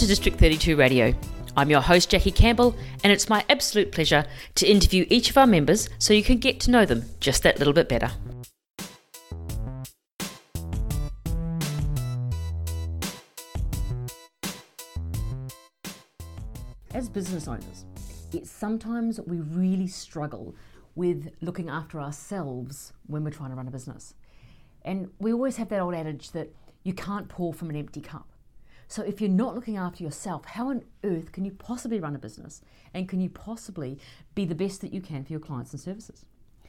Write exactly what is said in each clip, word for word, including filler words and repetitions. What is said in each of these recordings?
to District thirty-two Radio. I'm your host, Jackie Campbell, and it's my absolute pleasure to interview each of our members so you can get to know them just that little bit better. As business owners, it's sometimes we really struggle with looking after ourselves when we're trying to run a business. And we always have that old adage that you can't pour from an empty cup. So if you're not looking after yourself, how on earth can you possibly run a business? And can you possibly be the best that you can for your clients and services?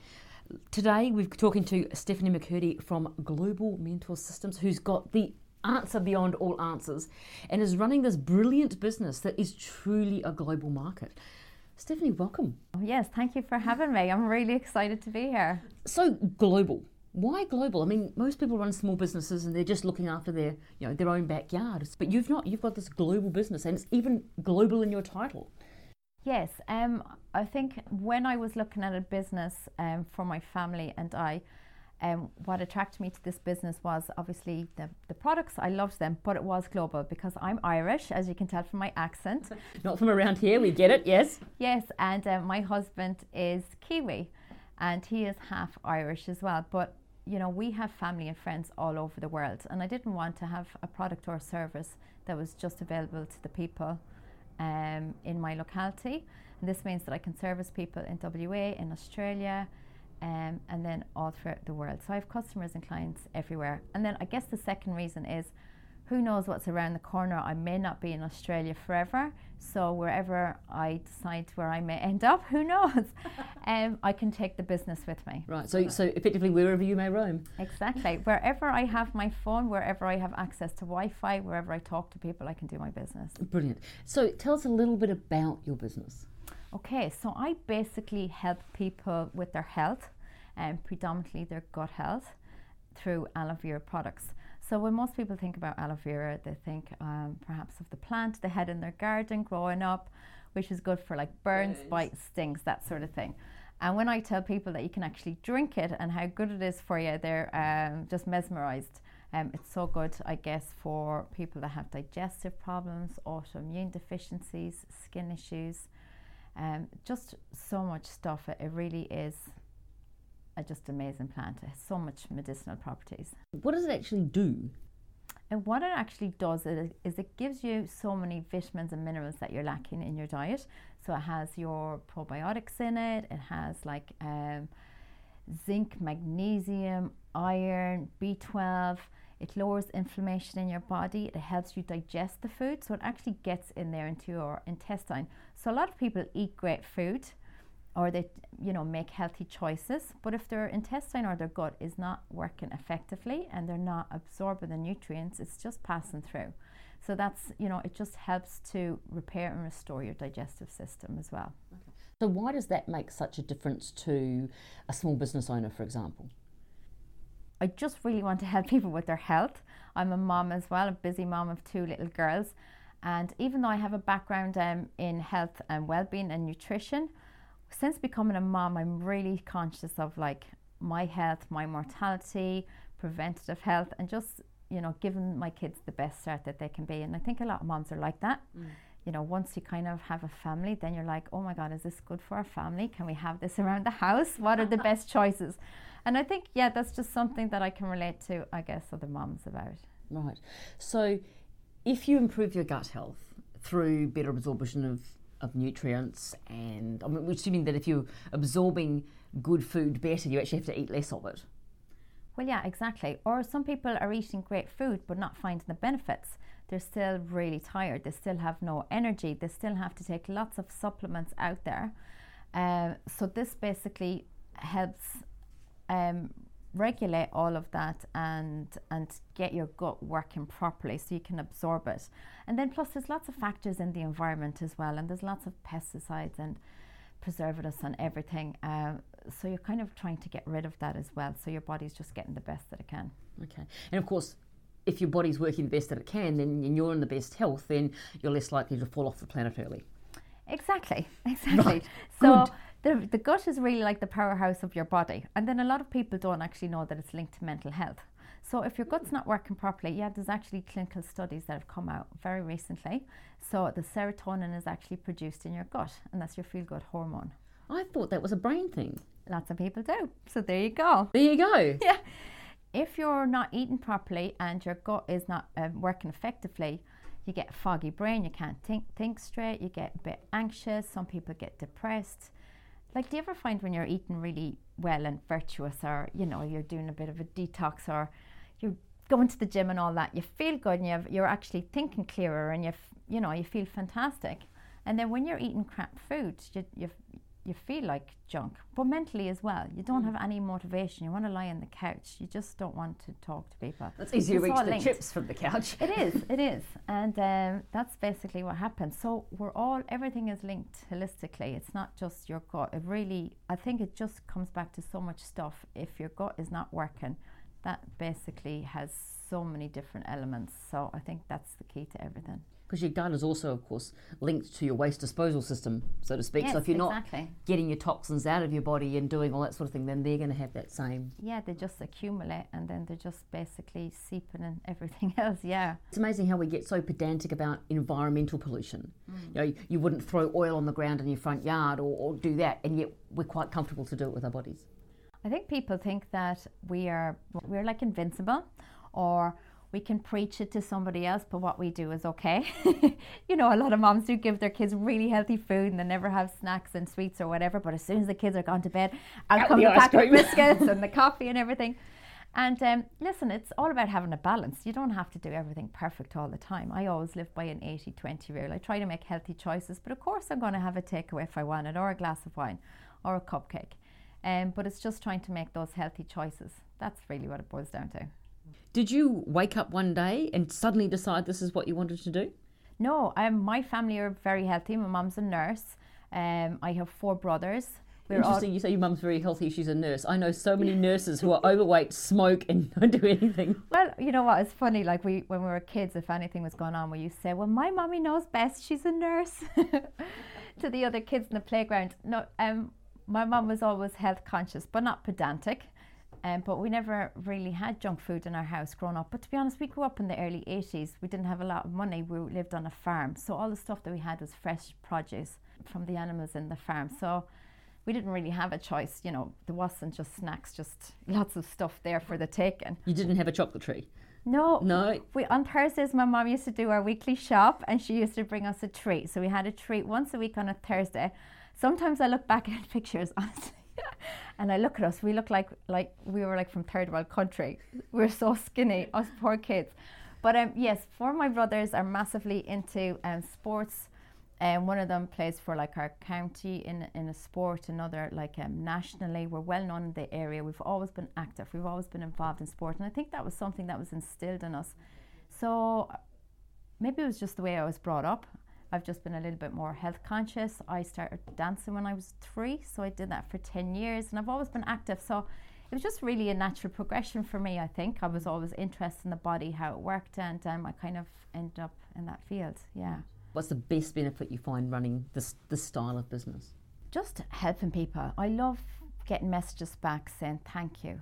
Today, we're talking to Stephanie McCurdy from Global Mentor Systems, who's got the answer beyond all answers and is running this brilliant business that is truly a global market. Stephanie, welcome. Yes, thank you for having me. I'm really excited to be here. So global. Why global? I mean, most people run small businesses and they're just looking after their, you know, their own backyard. But you've not. You've got this global business, and it's even global in your title. Yes, um, I think when I was looking at a business um, for my family and I, um, what attracted me to this business was obviously the, the products. I loved them, but it was global because I'm Irish, as you can tell from my accent. Not from around here, we get it, yes. Yes, and uh, my husband is Kiwi, and he is half Irish as well. But you know, we have family and friends all over the world, and I didn't want to have a product or a service that was just available to the people um, in my locality. And this means that I can service people in W A, in Australia, um, and then all throughout the world. So I have customers and clients everywhere. And then I guess the second reason is, who knows what's around the corner? I may not be in Australia forever, so wherever I decide where I may end up, who knows? um, I can take the business with me. Right, so so effectively wherever you may roam. Exactly. Wherever I have my phone, wherever I have access to Wi-Fi, wherever I talk to people, I can do my business. Brilliant. So tell us a little bit about your business. Okay, so I basically help people with their health, and predominantly their gut health, through aloe vera products. So when most people think about aloe vera, they think um, perhaps of the plant they had in their garden growing up, which is good for like burns, yes. bites, stings, that sort of thing. And when I tell people that you can actually drink it and how good it is for you, they're um, just mesmerized. Um, it's so good, I guess, for people that have digestive problems, autoimmune deficiencies, skin issues, um, just so much stuff. It, it really is a just amazing plant. It has so much medicinal properties. What does it actually do? And what it actually does is, is it gives you so many vitamins and minerals that you're lacking in your diet. So it has your probiotics in it. It has like um, zinc, magnesium, iron, B twelve. It lowers inflammation in your body. It helps you digest the food. So it actually gets in there into your intestine. So a lot of people eat great food, or they, you know, make healthy choices. But if their intestine or their gut is not working effectively and they're not absorbing the nutrients, it's just passing through. So that's, you know, it just helps to repair and restore your digestive system as well. Okay. So why does that make such a difference to a small business owner, for example? I just really want to help people with their health. I'm a mom as well, a busy mom of two little girls. And even though I have a background um, in health and well-being and nutrition, since becoming a mom, I'm really conscious of like my health, my mortality, preventative health, and just, you know, giving my kids the best start that they can be. And I think a lot of moms are like that. Mm. You know, once you kind of have a family, then you're like, oh my God, is this good for our family? Can we have this around the house? What are the best choices? And I think, yeah, that's just something that I can relate to, I guess, other moms about. Right. So if you improve your gut health through better absorption of of nutrients, and I mean, we're assuming that if you're absorbing good food better, you actually have to eat less of it. Well, yeah, exactly. Or some people are eating great food but not finding the benefits. They're still really tired. They still have no energy. They still have to take lots of supplements out there. Um, so this basically helps um, regulate all of that and and get your gut working properly so you can absorb it. And then plus there's lots of factors in the environment as well, and there's lots of pesticides and preservatives and everything, uh, so you're kind of trying to get rid of that as well, so your body's just getting the best that it can. Okay. And of course, if your body's working the best that it can, then and you're in the best health, then you're less likely to fall off the planet early. Exactly, exactly. Right. So the, the gut is really like the powerhouse of your body. And then a lot of people don't actually know that it's linked to mental health. So if your gut's not working properly, yeah, there's actually clinical studies that have come out very recently. So the serotonin is actually produced in your gut, and that's your feel-good hormone. I thought that was a brain thing. Lots of people do. So there you go. There you go. Yeah. If you're not eating properly and your gut is not uh, working effectively, you get a foggy brain, you can't think, think straight, you get a bit anxious, some people get depressed. Like, do you ever find when you're eating really well and virtuous, or, you know, you're doing a bit of a detox, or you're going to the gym and all that, you feel good and you've, you're actually thinking clearer, and you you know, you feel fantastic. And then when you're eating crap food, you, you you feel like junk, but mentally as well. You don't have any motivation. You want to lie on the couch. You just don't want to talk to people. It's easy to It's reach all the linked. chips from the couch. It is, it is. And um, that's basically what happens. So we're all, everything is linked holistically. It's not just your gut. It really, I think it just comes back to so much stuff. If your gut is not working, that basically has so many different elements. So I think that's the key to everything. Because your gut is also, of course, linked to your waste disposal system, so to speak. Yes, so if you're exactly. not getting your toxins out of your body and doing all that sort of thing, then they're going to have that same. Yeah, they just accumulate, and then they're just basically seeping in everything else, yeah. It's amazing how we get so pedantic about environmental pollution. Mm. You know, you wouldn't throw oil on the ground in your front yard or, or do that, and yet we're quite comfortable to do it with our bodies. I think people think that we are we're like invincible, or we can preach it to somebody else, but what we do is okay. You know, a lot of moms do give their kids really healthy food and they never have snacks and sweets or whatever, but as soon as the kids are gone to bed, out, out come the, the pack of biscuits and the coffee and everything. And um, listen, it's all about having a balance. You don't have to do everything perfect all the time. I always live by an eighty twenty rule. I try to make healthy choices, but of course I'm going to have a takeaway if I want it, or a glass of wine, or a cupcake. Um, but it's just trying to make those healthy choices. That's really what it boils down to. Did you wake up one day and suddenly decide this is what you wanted to do? No, um, my family are very healthy. My mum's a nurse. Um, I have four brothers. We're Interesting, all... you say your mum's very healthy, she's a nurse. I know so many nurses who are overweight, smoke and don't do anything. Well, you know what, it's funny, like we when we were kids, if anything was going on, we used to say, well, my mummy knows best, she's a nurse, to the other kids in the playground. No, um, my mum was always health conscious, but not pedantic. Um, but we never really had junk food in our house growing up. But to be honest, we grew up in the early eighties. We didn't have a lot of money. We lived on a farm. So all the stuff that we had was fresh produce from the animals in the farm. So we didn't really have a choice. You know, there wasn't just snacks, just lots of stuff there for the taking. You didn't have a chocolate tree? No. No. We, on Thursdays, my mum used to do our weekly shop and she used to bring us a treat. So we had a treat once a week on a Thursday. Sometimes I look back at pictures, honestly. And I look at us, we look like like we were like from third world country. We're so skinny, us poor kids. But um, yes, four of my brothers are massively into um, sports. And um, one of them plays for like our county in, in a sport, another like um, nationally. We're well known in the area. We've always been active. We've always been involved in sport. And I think that was something that was instilled in us. So maybe it was just the way I was brought up. I've just been a little bit more health conscious. I started dancing when I was three, so I did that for ten years, and I've always been active. So it was just really a natural progression for me, I think. I was always interested in the body, how it worked, and um, I kind of ended up in that field, yeah. What's the best benefit you find running this, this style of business? Just helping people. I love getting messages back saying thank you.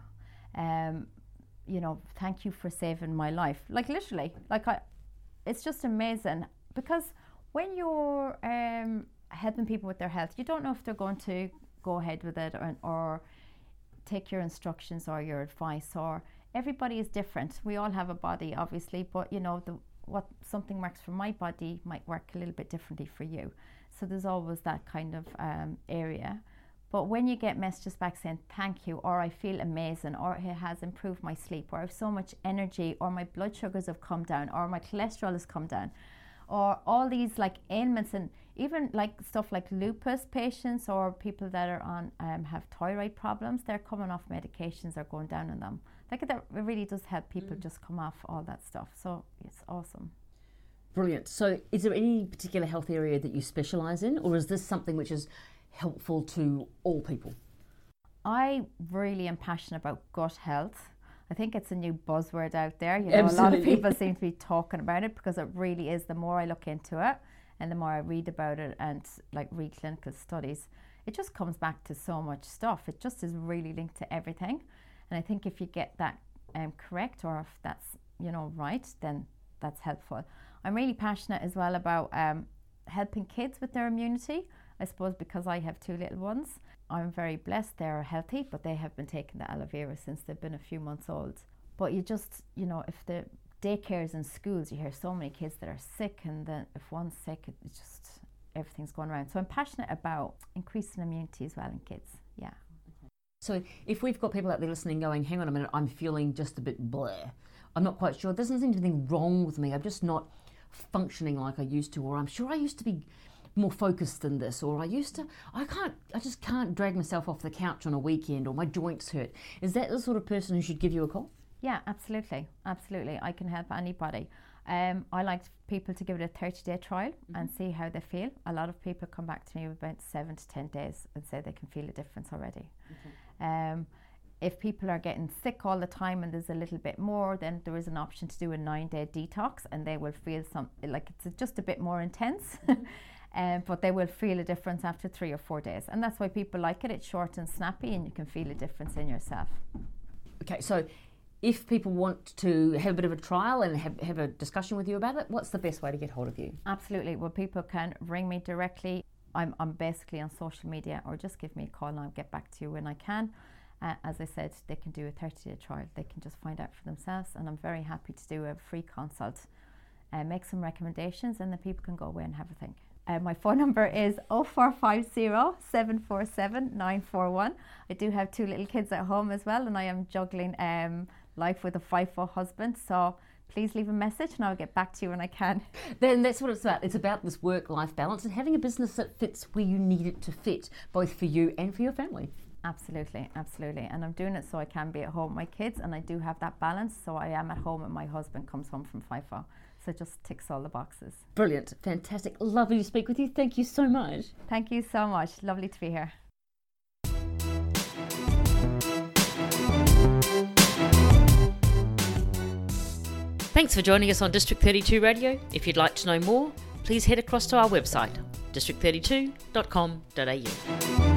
Um, you know, thank you for saving my life. Like literally, like I, it's just amazing because when you're um, helping people with their health, you don't know if they're going to go ahead with it or, or take your instructions or your advice. Or everybody is different. We all have a body, obviously, but you know, the, what something works for my body might work a little bit differently for you. So there's always that kind of um, area. But when you get messages back saying thank you, or I feel amazing, or it has improved my sleep, or I have so much energy, or my blood sugars have come down, or my cholesterol has come down, or all these like ailments, and even like stuff like lupus patients or people that are on um, have thyroid problems, they're coming off medications or going down on them. Like that, it really does help people mm. just come off all that stuff. So it's awesome. Brilliant. So is there any particular health area that you specialise in, or is this something which is helpful to all people? I really am passionate about gut health. I think it's a new buzzword out there. You know, Absolutely. A lot of people seem to be talking about it because it really is. The more I look into it and the more I read about it and like read clinical studies, it just comes back to so much stuff. It just is really linked to everything. And I think if you get that um, correct or if that's, you know, right, then that's helpful. I'm really passionate as well about um, helping kids with their immunity. I suppose because I have two little ones, I'm very blessed. They're healthy, but they have been taking the aloe vera since they've been a few months old. But you just, you know, if the daycares and schools, you hear so many kids that are sick, and then if one's sick, it's just everything's going around. So I'm passionate about increasing immunity as well in kids. Yeah. So if we've got people out there listening going, hang on a minute, I'm feeling just a bit bleh. I'm not quite sure. There doesn't seem to be anything wrong with me. I'm just not functioning like I used to, or I'm sure I used to be more focused than this, or I used to, I can't, I just can't drag myself off the couch on a weekend, or my joints hurt. Is that the sort of person who should give you a call? Yeah, absolutely. Absolutely. I can help anybody. Um, I like people to give it a thirty-day trial mm-hmm. and see how they feel. A lot of people come back to me with about seven to ten days and say they can feel a difference already. Okay. Um, if people are getting sick all the time and there's a little bit more, then there is an option to do a nine-day detox, and they will feel some, like it's just a bit more intense. Um, but they will feel a difference after three or four days. And that's why people like it. It's short and snappy, and you can feel a difference in yourself. Okay, so if people want to have a bit of a trial and have, have a discussion with you about it, what's the best way to get hold of you? Absolutely. Well, people can ring me directly. I'm, I'm basically on social media, or just give me a call and I'll get back to you when I can. Uh, as I said, they can do a thirty-day trial. They can just find out for themselves, and I'm very happy to do a free consult and uh, make some recommendations, and then people can go away and have a think. Uh, my phone number is oh four five oh, seven four seven, nine four one. I do have two little kids at home as well, and I am juggling um, life with a FIFO husband. So please leave a message and I'll get back to you when I can. Then that's what it's about. It's about this work-life balance and having a business that fits where you need it to fit, both for you and for your family. Absolutely, absolutely. And I'm doing it so I can be at home with my kids, and I do have that balance. So I am at home and my husband comes home from FIFO. So it just ticks all the boxes. Brilliant. Fantastic. Lovely to speak with you. Thank you so much. Thank you so much. Lovely to be here. Thanks for joining us on District thirty-two Radio. If you'd like to know more, please head across to our website, district thirty-two dot com dot a u.